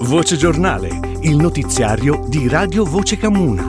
Voce Giornale, il notiziario di Radio Voce Camuna.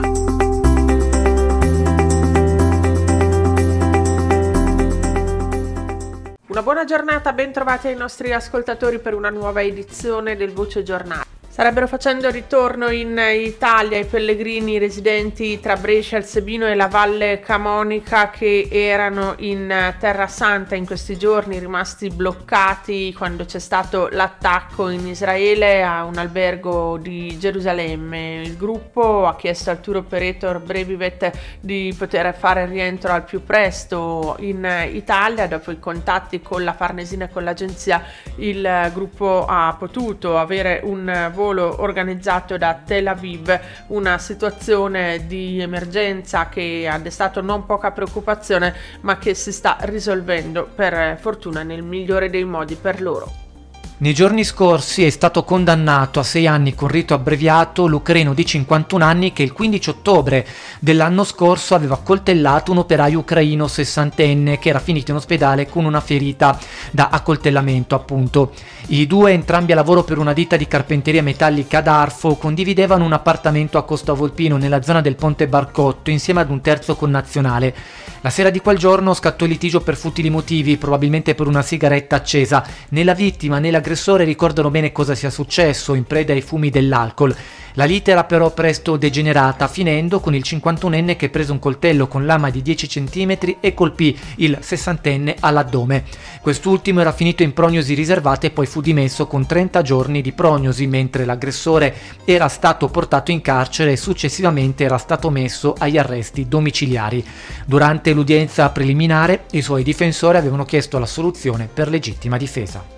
Una buona giornata, ben trovati ai nostri ascoltatori per una nuova edizione del Voce Giornale. Starebbero facendo ritorno in Italia i pellegrini residenti tra Brescia, il Sebino e la Valle Camonica che erano in Terra Santa in questi giorni, rimasti bloccati quando c'è stato l'attacco in Israele a un albergo di Gerusalemme. Il gruppo ha chiesto al tour operator Brevivet di poter fare rientro al più presto in Italia. Dopo i contatti con la Farnesina e con l'agenzia, il gruppo ha potuto avere un volo organizzato da Tel Aviv, una situazione di emergenza che ha destato non poca preoccupazione, ma che si sta risolvendo per fortuna nel migliore dei modi per loro. Nei giorni scorsi è stato condannato a 6 anni con rito abbreviato l'ucraino di 51 anni che il 15 ottobre dell'anno scorso aveva coltellato un operaio ucraino 60enne che era finito in ospedale con una ferita da accoltellamento, appunto. I due, entrambi a lavoro per una ditta di carpenteria metallica ad Arfo, condividevano un appartamento a Costa Volpino nella zona del Ponte Barcotto insieme ad un terzo connazionale. La sera di quel giorno scattò il litigio per futili motivi, probabilmente per una sigaretta accesa. Né la vittima né l'aggressore ricordano bene cosa sia successo, in preda ai fumi dell'alcol. La lite era però presto degenerata, finendo con il 51enne che prese un coltello con lama di 10 cm e colpì il 60enne all'addome. Quest'ultimo era finito in prognosi riservata e poi fu dimesso con 30 giorni di prognosi, mentre l'aggressore era stato portato in carcere e successivamente era stato messo agli arresti domiciliari. Durante l'udienza preliminare i suoi difensori avevano chiesto l'assoluzione per legittima difesa.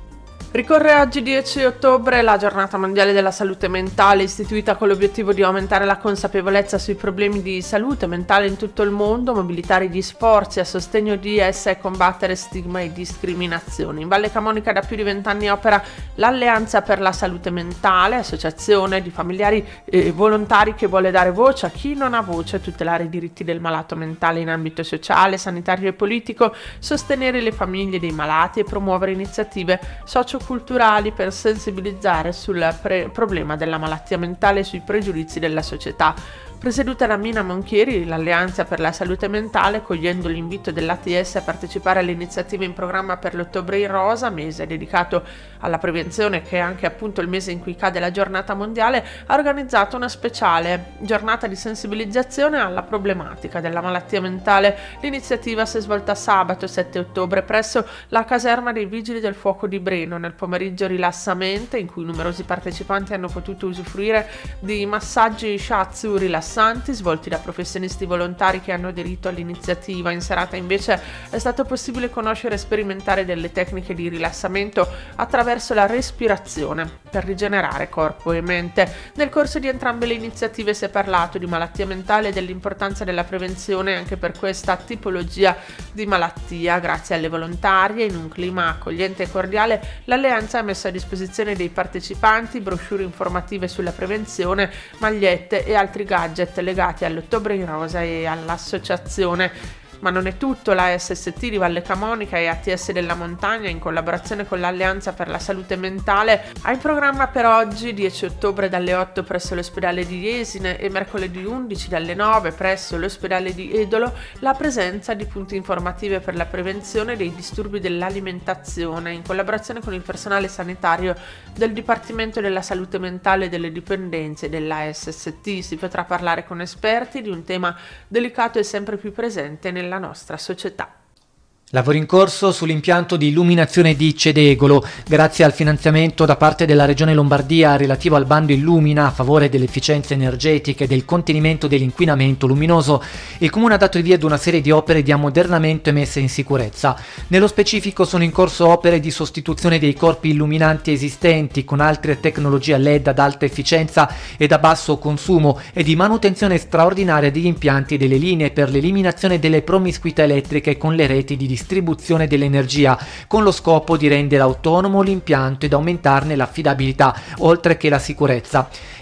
Ricorre oggi 10 ottobre la giornata mondiale della salute mentale, istituita con l'obiettivo di aumentare la consapevolezza sui problemi di salute mentale in tutto il mondo, mobilitare gli sforzi a sostegno di essa e combattere stigma e discriminazioni. In Valle Camonica da più di 20 anni opera l'Alleanza per la Salute Mentale, associazione di familiari e volontari che vuole dare voce a chi non ha voce, tutelare i diritti del malato mentale in ambito sociale, sanitario e politico, sostenere le famiglie dei malati e promuovere iniziative socioculturali per sensibilizzare sul problema della malattia mentale e sui pregiudizi della società. Presieduta da Mina Monchieri, l'Alleanza per la Salute Mentale, cogliendo l'invito dell'ATS a partecipare alle iniziative in programma per l'Ottobre in Rosa, mese dedicato alla prevenzione che è anche appunto il mese in cui cade la giornata mondiale, ha organizzato una speciale giornata di sensibilizzazione alla problematica della malattia mentale. L'iniziativa si è svolta sabato 7 ottobre presso la caserma dei Vigili del Fuoco di Breno, nel pomeriggio rilassamente, in cui numerosi partecipanti hanno potuto usufruire di massaggi shiatsu rilassanti svolti da professionisti volontari che hanno aderito all'iniziativa. In serata invece è stato possibile conoscere e sperimentare delle tecniche di rilassamento attraverso la respirazione per rigenerare corpo e mente. Nel corso di entrambe le iniziative si è parlato di malattia mentale e dell'importanza della prevenzione anche per questa tipologia di malattia. Grazie alle volontarie, in un clima accogliente e cordiale, l'Alleanza ha messo a disposizione dei partecipanti brochure informative sulla prevenzione, magliette e altri gadget legati all'Ottobre in Rosa e all'associazione. Ma non è tutto, la SST di Valle Camonica e ATS della Montagna, in collaborazione con l'Alleanza per la Salute Mentale, ha in programma per oggi 10 ottobre dalle 8 presso l'ospedale di Jesine e mercoledì 11 dalle 9 presso l'ospedale di Edolo la presenza di punti informative per la prevenzione dei disturbi dell'alimentazione, in collaborazione con il personale sanitario del Dipartimento della Salute Mentale e delle dipendenze della SST. Si potrà parlare con esperti di un tema delicato e sempre più presente nella nostra società. Lavori in corso sull'impianto di illuminazione di Cedegolo. Grazie al finanziamento da parte della Regione Lombardia relativo al bando Illumina a favore dell'efficienza energetica e del contenimento dell'inquinamento luminoso, il Comune ha dato il via ad una serie di opere di ammodernamento e messa in sicurezza. Nello specifico sono in corso opere di sostituzione dei corpi illuminanti esistenti con altre tecnologie LED ad alta efficienza ed a basso consumo e di manutenzione straordinaria degli impianti e delle linee per l'eliminazione delle promiscuità elettriche con le reti di distribuzione dell'energia, con lo scopo di rendere autonomo l'impianto ed aumentarne l'affidabilità, oltre che la sicurezza.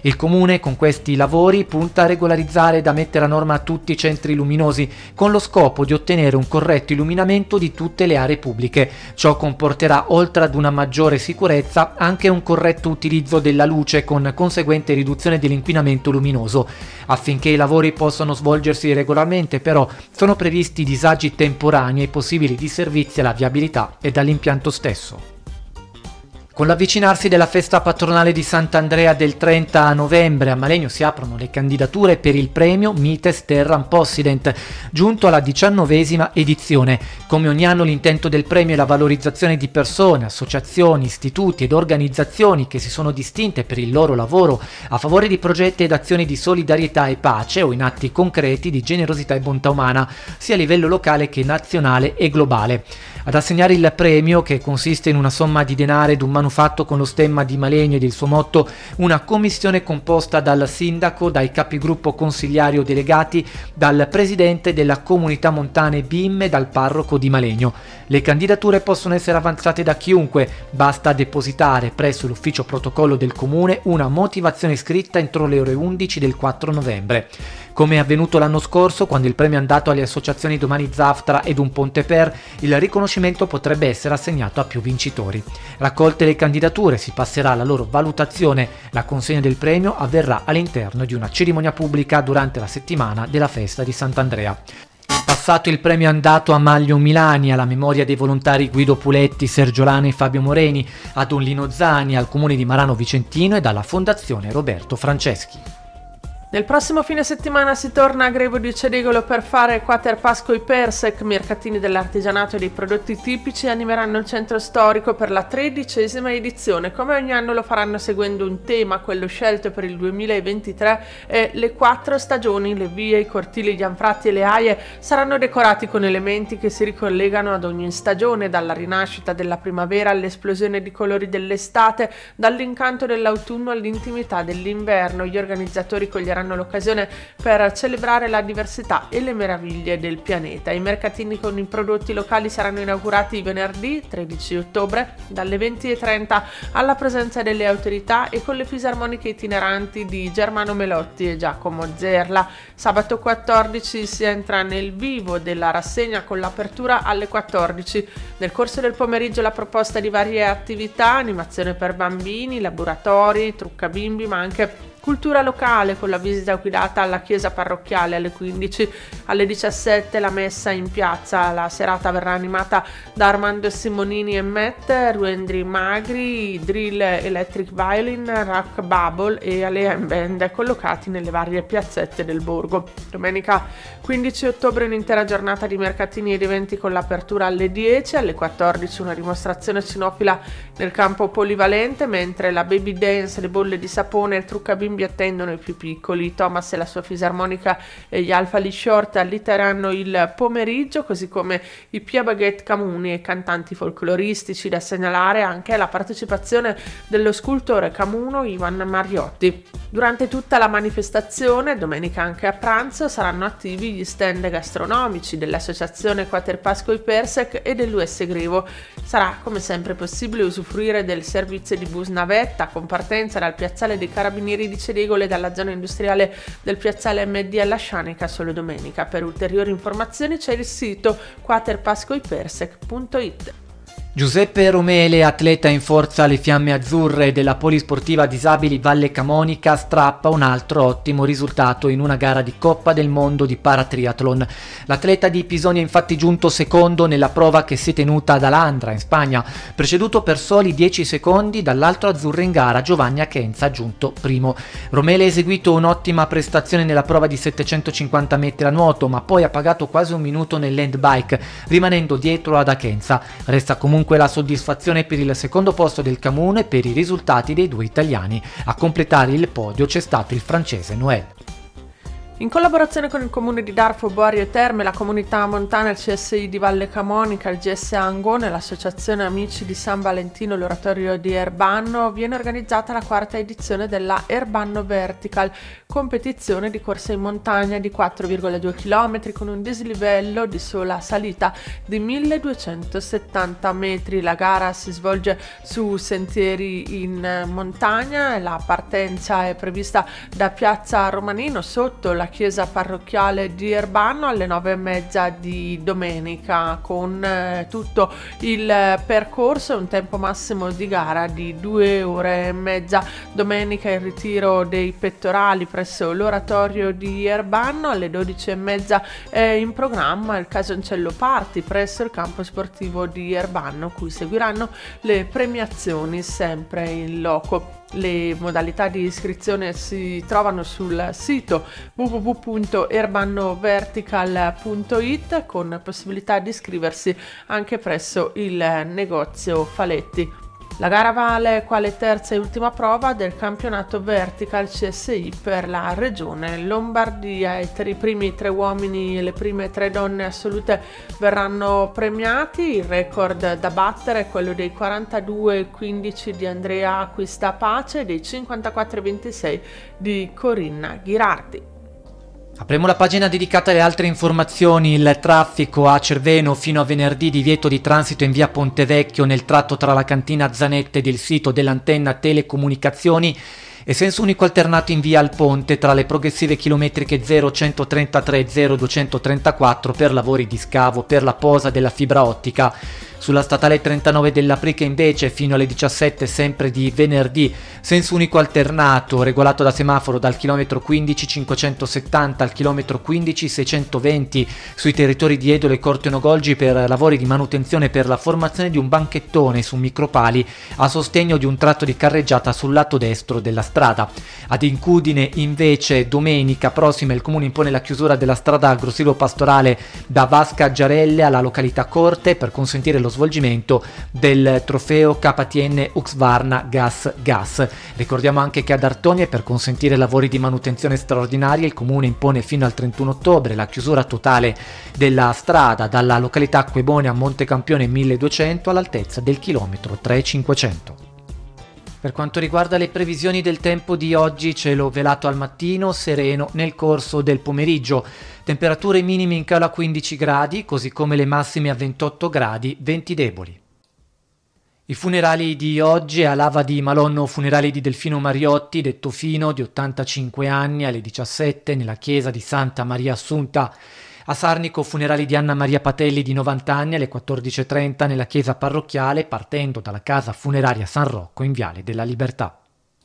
Il comune con questi lavori punta a regolarizzare e da mettere a norma tutti i centri luminosi, con lo scopo di ottenere un corretto illuminamento di tutte le aree pubbliche. Ciò comporterà, oltre ad una maggiore sicurezza, anche un corretto utilizzo della luce con conseguente riduzione dell'inquinamento luminoso. Affinché i lavori possano svolgersi regolarmente, però, sono previsti disagi temporanei e possibili disservizi alla viabilità e all'impianto stesso. Con l'avvicinarsi della festa patronale di Sant'Andrea del 30 novembre, a Malegno si aprono le candidature per il premio Mites Terram Possident, giunto alla 19ª edizione. Come ogni anno l'intento del premio è la valorizzazione di persone, associazioni, istituti ed organizzazioni che si sono distinte per il loro lavoro a favore di progetti ed azioni di solidarietà e pace o in atti concreti di generosità e bontà umana, sia a livello locale che nazionale e globale. Ad assegnare il premio, che consiste in una somma di denaro ed un manufatto con lo stemma di Malegno ed il suo motto, una commissione composta dal sindaco, dai capigruppo consigliari o delegati, dal presidente della comunità montane BIM e dal parroco di Malegno. Le candidature possono essere avanzate da chiunque, basta depositare presso l'ufficio protocollo del comune una motivazione scritta entro le ore 11 del 4 novembre. Come è avvenuto l'anno scorso, quando il premio è andato alle associazioni Domani Zaftra ed Un Ponte Per, il riconoscimento potrebbe essere assegnato a più vincitori. Raccolte le candidature, si passerà alla loro valutazione. La consegna del premio avverrà all'interno di una cerimonia pubblica durante la settimana della festa di Sant'Andrea. Passato il premio è andato a Maglio Milani, alla memoria dei volontari Guido Puletti, Sergio Lana e Fabio Moreni, a Don Lino Zani, al comune di Marano Vicentino e alla Fondazione Roberto Franceschi. Nel prossimo fine settimana si torna a Grevo di Ceregolo per fare Quater Pasco i Persec, mercatini dell'artigianato e dei prodotti tipici animeranno il centro storico per la 13ª edizione. Come ogni anno lo faranno seguendo un tema, quello scelto per il 2023, e le 4 stagioni, le vie, i cortili, gli anfratti e le aie saranno decorati con elementi che si ricollegano ad ogni stagione, dalla rinascita della primavera all'esplosione di colori dell'estate, dall'incanto dell'autunno all'intimità dell'inverno. Gli organizzatori coglieranno l'occasione per celebrare la diversità e le meraviglie del pianeta. I mercatini con i prodotti locali saranno inaugurati venerdì 13 ottobre dalle 20:30 alla presenza delle autorità e con le fisarmoniche itineranti di Germano Melotti e Giacomo Zerla. Sabato 14 si entra nel vivo della rassegna con l'apertura alle 14. Nel corso del pomeriggio la proposta di varie attività, animazione per bambini, laboratori, trucca bimbi, ma anche cultura locale con la visita guidata alla chiesa parrocchiale alle 15, alle 17 la messa in piazza. La serata verrà animata da Armando Simonini e Matt, Ruendri Magri, Drill Electric Violin, Rock Bubble e Alien Band collocati nelle varie piazzette del borgo. Domenica 15 ottobre un'intera giornata di mercatini ed eventi con l'apertura alle 10, alle 14 una dimostrazione cinofila nel campo polivalente, mentre la baby dance, le bolle di sapone e il trucca bimbi attendono i più piccoli. Thomas e la sua fisarmonica e gli Alpha Lee Short allitereranno il pomeriggio, così come i Pia Baguette Camuni e cantanti folcloristici. Da segnalare anche la partecipazione dello scultore camuno Ivan Mariotti. Durante tutta la manifestazione, domenica anche a pranzo, saranno attivi gli stand gastronomici dell'associazione Quater Pasco i Persec e dell'US Grevo. Sarà come sempre possibile usufruire del servizio di bus navetta con partenza dal piazzale dei Carabinieri di Ceregolo e dalla zona industriale del piazzale MD alla Scianica solo domenica. Per ulteriori informazioni c'è il sito quaterpascoipersec.it. Giuseppe Romele, atleta in forza alle Fiamme Azzurre della Polisportiva Disabili Valle Camonica, strappa un altro ottimo risultato in una gara di Coppa del Mondo di Paratriathlon. L'atleta di Pisonia è infatti giunto secondo nella prova che si è tenuta ad Alandra, in Spagna, preceduto per soli 10 secondi dall'altro azzurro in gara Giovanni Achenza, giunto primo. Romele ha eseguito un'ottima prestazione nella prova di 750 metri a nuoto, ma poi ha pagato quasi un minuto nell'handbike, rimanendo dietro ad Achenza. Resta comunque la soddisfazione per il secondo posto del Camuno e per i risultati dei due italiani. A completare il podio c'è stato il francese Noël. In collaborazione con il comune di Darfo, Boario e Terme, la comunità montana, il CSI di Valle Camonica, il GSA Angone e l'associazione Amici di San Valentino, l'oratorio di Erbanno, viene organizzata la 4ª edizione della Erbanno Vertical, competizione di corsa in montagna di 4,2 km con un dislivello di sola salita di 1270 metri. La gara si svolge su sentieri in montagna e la partenza è prevista da Piazza Romanino sotto la chiesa parrocchiale di Erbanno alle 9:30 di domenica, con tutto il percorso e un tempo massimo di gara di 2 ore e mezza. Domenica il ritiro dei pettorali presso l'oratorio di Erbanno, alle 12:30 è in programma il Casoncello Party presso il campo sportivo di Erbanno, cui seguiranno le premiazioni sempre in loco. Le modalità di iscrizione si trovano sul sito www.erbannovertical.it, con possibilità di iscriversi anche presso il negozio Faletti. La gara vale quale terza e ultima prova del campionato Vertical CSI per la regione Lombardia. I primi 3 uomini e le prime 3 donne assolute verranno premiati. Il record da battere è quello dei 42,15 di Andrea Acquistapace e dei 54,26 di Corinna Ghirardi. Apriamo la pagina dedicata alle altre informazioni. Il traffico a Cerveno fino a venerdì, divieto di transito in via Pontevecchio nel tratto tra la cantina Zanette ed il sito dell'antenna telecomunicazioni e senso unico alternato in via al Ponte tra le progressive chilometriche 0133 e 0234 per lavori di scavo per la posa della fibra ottica. Sulla statale 39 dell'Aprica invece fino alle 17 sempre di venerdì senso unico alternato regolato da semaforo dal chilometro 15 570 al chilometro 15 620 sui territori di Edolo e Cortenogolgi per lavori di manutenzione per la formazione di un banchettone su micropali a sostegno di un tratto di carreggiata sul lato destro della strada. Ad Incudine invece domenica prossima il comune impone la chiusura della strada agro-silvo-pastorale da Vasca Giarelle alla località Corte per consentire lo svolgimento del trofeo KTN Husqvarna Gas. Ricordiamo anche che ad Artonie, per consentire lavori di manutenzione straordinaria, il comune impone fino al 31 ottobre la chiusura totale della strada dalla località Acquebone a Montecampione 1200 all'altezza del chilometro 3500. Per quanto riguarda le previsioni del tempo di oggi, cielo velato al mattino, sereno nel corso del pomeriggio. Temperature minime in calo a 15 gradi, così come le massime a 28 gradi, venti deboli. I funerali di oggi a Lava di Malonno, funerali di Delfino Mariotti, detto Fino, di 85 anni, alle 17 nella chiesa di Santa Maria Assunta. A Sarnico funerali di Anna Maria Patelli di 90 anni alle 14:30 nella chiesa parrocchiale partendo dalla casa funeraria San Rocco in Viale della Libertà.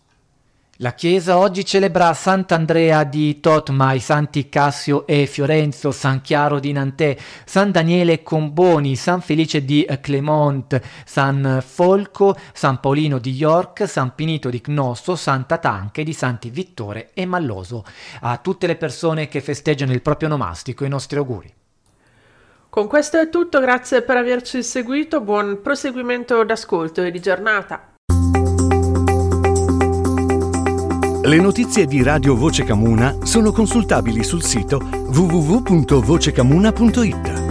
La chiesa oggi celebra Sant'Andrea di Totma, i santi Cassio e Fiorenzo, San Chiaro di Nantes, San Daniele Comboni, San Felice di Clermont, San Folco, San Paolino di York, San Pinito di Cnosso, Santa Tanche di Santi Vittore e Malloso. A tutte le persone che festeggiano il proprio nomastico i nostri auguri. Con questo è tutto, grazie per averci seguito, buon proseguimento d'ascolto e di giornata. Le notizie di Radio Voce Camuna sono consultabili sul sito www.vocecamuna.it.